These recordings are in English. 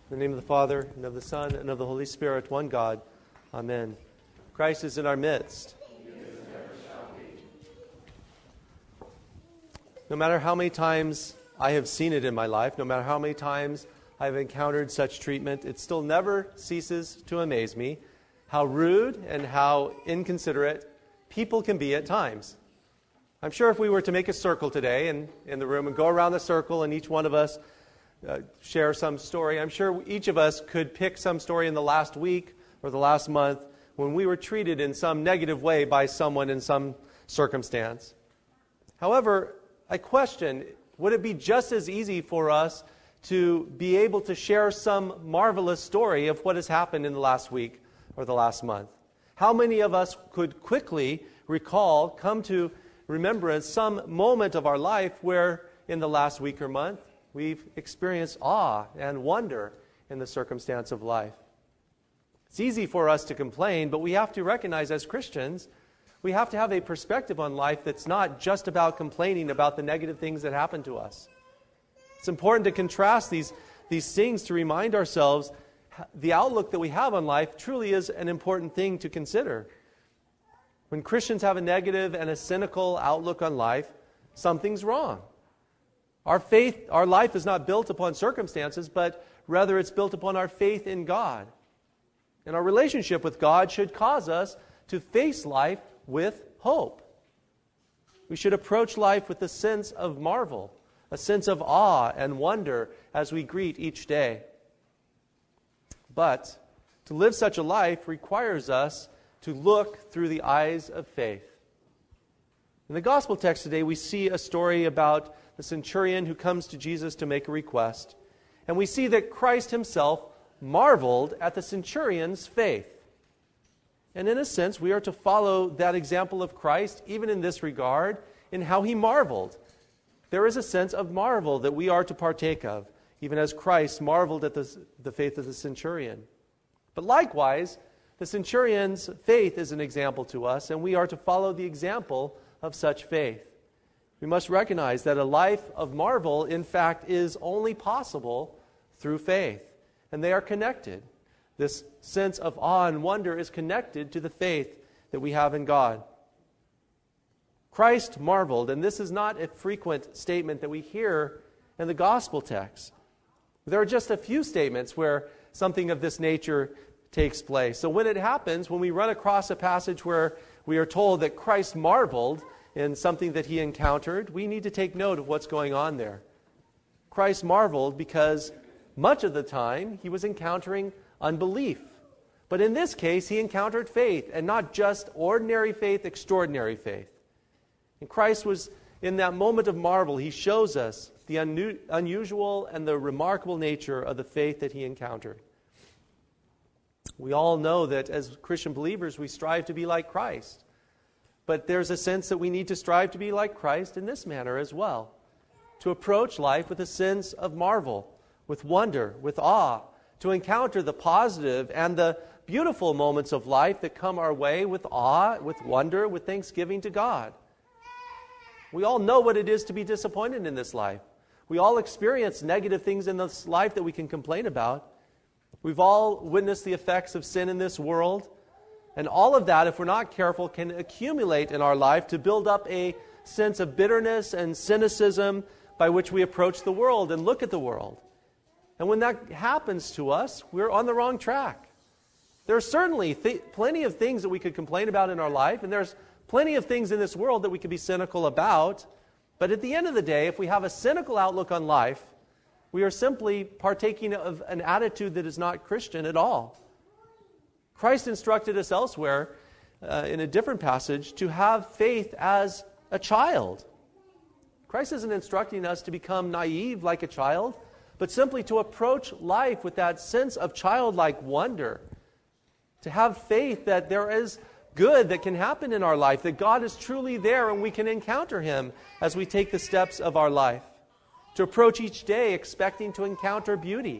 In the name of the Father, and of the Son, and of the Holy Spirit, one God. Amen. Christ is in our midst. No matter how many times I have seen it in my life, no matter how many times I have encountered such treatment, it still never ceases to amaze me how rude and how inconsiderate people can be at times. I'm sure if we were to make a circle today in the room and go around the circle and each one of us share some story, I'm sure each of us could pick some story in the last week or the last month when we were treated in some negative way by someone in some circumstance. However, I question, would it be just as easy for us to be able to share some marvelous story of what has happened in the last week or the last month? How many of us could quickly recall, come to remembrance, some moment of our life where in the last week or month we've experienced awe and wonder in the circumstance of life? It's easy for us to complain, but we have to recognize as Christians, we have to have a perspective on life that's not just about complaining about the negative things that happen to us. It's important to contrast these things to remind ourselves the outlook that we have on life truly is an important thing to consider. When Christians have a negative and a cynical outlook on life, something's wrong. Our life is not built upon circumstances, but rather it's built upon our faith in God. And our relationship with God should cause us to face life with hope. We should approach life with a sense of marvel, a sense of awe and wonder as we greet each day. But to live such a life requires us to look through the eyes of faith. In the gospel text today, we see a story about the centurion who comes to Jesus to make a request. And we see that Christ himself marveled at the centurion's faith. And in a sense, we are to follow that example of Christ, even in this regard, in how he marveled. There is a sense of marvel that we are to partake of, even as Christ marveled at the faith of the centurion. But likewise, the centurion's faith is an example to us, and we are to follow the example of such faith. We must recognize that a life of marvel, in fact, is only possible through faith. And they are connected. This sense of awe and wonder is connected to the faith that we have in God. Christ marveled, and this is not a frequent statement that we hear in the gospel text. There are just a few statements where something of this nature takes place. So when it happens, when we run across a passage where we are told that Christ marveled in something that he encountered, we need to take note of what's going on there. Christ marveled because much of the time he was encountering unbelief. But in this case, he encountered faith, and not just ordinary faith, extraordinary faith. And Christ was, in that moment of marvel, he shows us the unusual and the remarkable nature of the faith that he encountered. We all know that as Christian believers, we strive to be like Christ. But there's a sense that we need to strive to be like Christ in this manner as well. To approach life with a sense of marvel, with wonder, with awe, to encounter the positive and the beautiful moments of life that come our way with awe, with wonder, with thanksgiving to God. We all know what it is to be disappointed in this life. We all experience negative things in this life that we can complain about. We've all witnessed the effects of sin in this world. And all of that, if we're not careful, can accumulate in our life to build up a sense of bitterness and cynicism by which we approach the world and look at the world. And when that happens to us, we're on the wrong track. There are certainly plenty of things that we could complain about in our life, and there's plenty of things in this world that we could be cynical about. But at the end of the day, if we have a cynical outlook on life, we are simply partaking of an attitude that is not Christian at all. Christ instructed us elsewhere, in a different passage, to have faith as a child. Christ isn't instructing us to become naive like a child, but simply to approach life with that sense of childlike wonder. To have faith that there is good that can happen in our life, that God is truly there and we can encounter him as we take the steps of our life. To approach each day expecting to encounter beauty.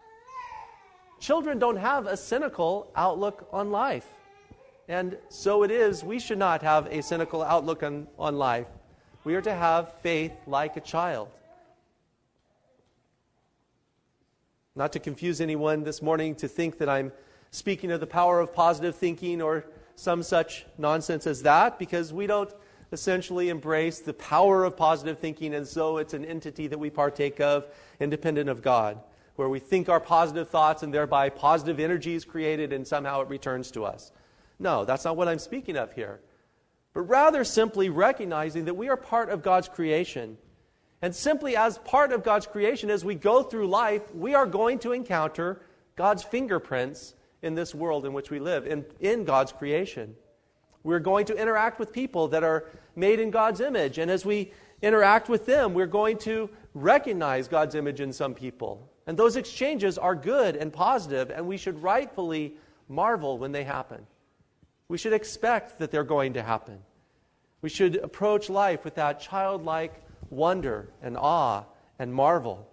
Children don't have a cynical outlook on life. And so it is, we should not have a cynical outlook on life. We are to have faith like a child. Not to confuse anyone this morning to think that I'm speaking of the power of positive thinking or some such nonsense as that, because we don't essentially embrace the power of positive thinking as though it's an entity that we partake of independent of God, where we think our positive thoughts and thereby positive energy is created and somehow it returns to us. No, that's not what I'm speaking of here. But rather simply recognizing that we are part of God's creation. And simply as part of God's creation, as we go through life, we are going to encounter God's fingerprints in this world in which we live, in God's creation. We're going to interact with people that are made in God's image. And as we interact with them, we're going to recognize God's image in some people. And those exchanges are good and positive, and we should rightfully marvel when they happen. We should expect that they're going to happen. We should approach life with that childlike wonder and awe and marvel.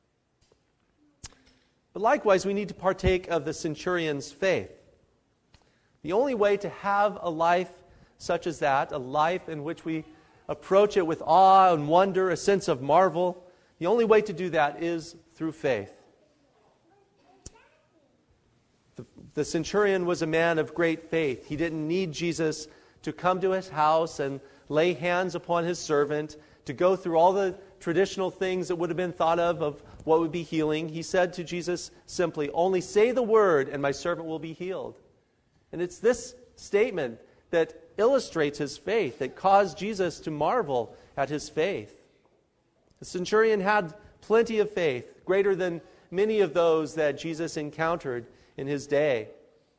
But likewise, we need to partake of the centurion's faith. The only way to have a life such as that, a life in which we approach it with awe and wonder, a sense of marvel, the only way to do that is through faith. The centurion was a man of great faith. He didn't need Jesus to come to his house and lay hands upon his servant, to go through all the traditional things that would have been thought of what would be healing. He said to Jesus simply, "Only say the word and my servant will be healed." And it's this statement that illustrates his faith, that caused Jesus to marvel at his faith. The centurion had plenty of faith, greater than many of those that Jesus encountered in his day.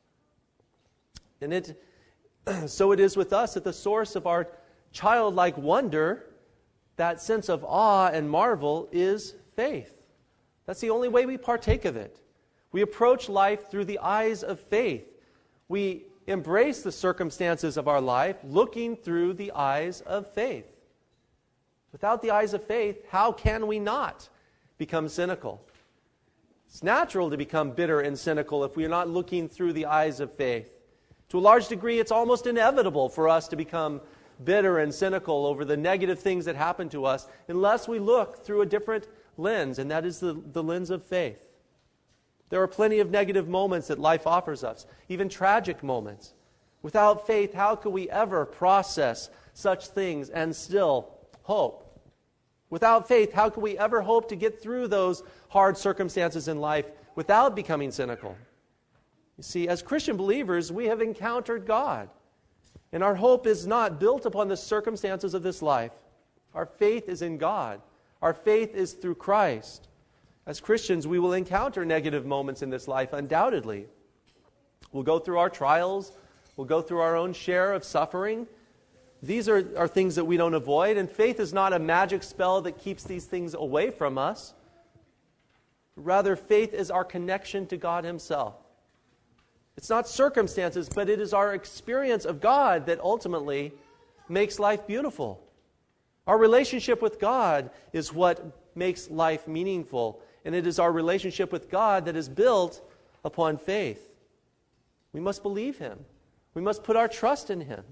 And so it is with us, at the source of our childlike wonder, that sense of awe and marvel is faith. That's the only way we partake of it. We approach life through the eyes of faith. We embrace the circumstances of our life looking through the eyes of faith. Without the eyes of faith, how can we not become cynical? It's natural to become bitter and cynical if we are not looking through the eyes of faith. To a large degree, it's almost inevitable for us to become bitter and cynical over the negative things that happen to us unless we look through a different lens, and that is the lens of faith. There are plenty of negative moments that life offers us, even tragic moments. Without faith, how could we ever process such things and still hope? Without faith, how could we ever hope to get through those hard circumstances in life without becoming cynical? You see, as Christian believers, we have encountered God. And our hope is not built upon the circumstances of this life. Our faith is in God. Our faith is through Christ. As Christians, we will encounter negative moments in this life, undoubtedly. We'll go through our trials. We'll go through our own share of suffering. These are things that we don't avoid, and faith is not a magic spell that keeps these things away from us. Rather, faith is our connection to God Himself. It's not circumstances, but it is our experience of God that ultimately makes life beautiful. Our relationship with God is what makes life meaningful, and it is our relationship with God that is built upon faith. We must believe Him. We must put our trust in Him.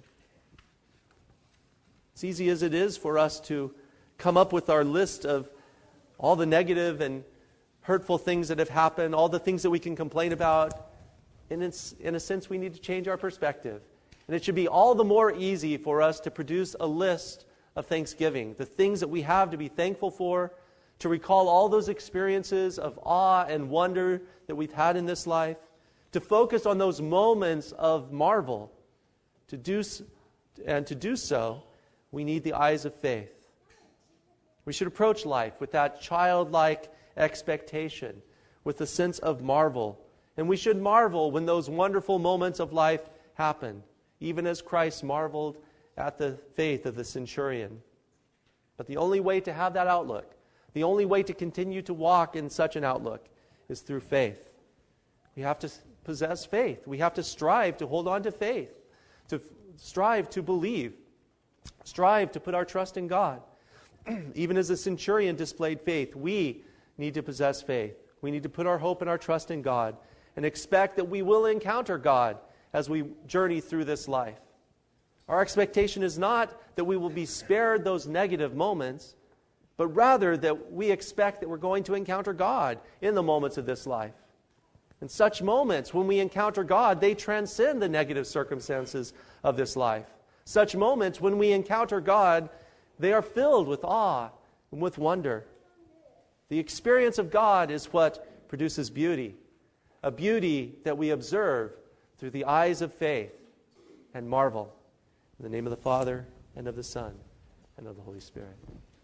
As easy as it is for us to come up with our list of all the negative and hurtful things that have happened, all the things that we can complain about, in a sense, we need to change our perspective. And it should be all the more easy for us to produce a list of thanksgiving, the things that we have to be thankful for, to recall all those experiences of awe and wonder that we've had in this life, to focus on those moments of marvel. To do so, we need the eyes of faith. We should approach life with that childlike expectation, with a sense of marvel. And we should marvel when those wonderful moments of life happen, even as Christ marveled at the faith of the centurion. But the only way to have that outlook, the only way to continue to walk in such an outlook, is through faith. We have to possess faith. We have to strive to hold on to faith, to strive to believe, strive to put our trust in God. Even as the centurion displayed faith, we need to possess faith. We need to put our hope and our trust in God and expect that we will encounter God as we journey through this life. Our expectation is not that we will be spared those negative moments, but rather that we expect that we're going to encounter God in the moments of this life. And such moments, when we encounter God, they transcend the negative circumstances of this life. Such moments, when we encounter God, they are filled with awe and with wonder. The experience of God is what produces beauty, a beauty that we observe through the eyes of faith and marvel. In the name of the Father, and of the Son, and of the Holy Spirit.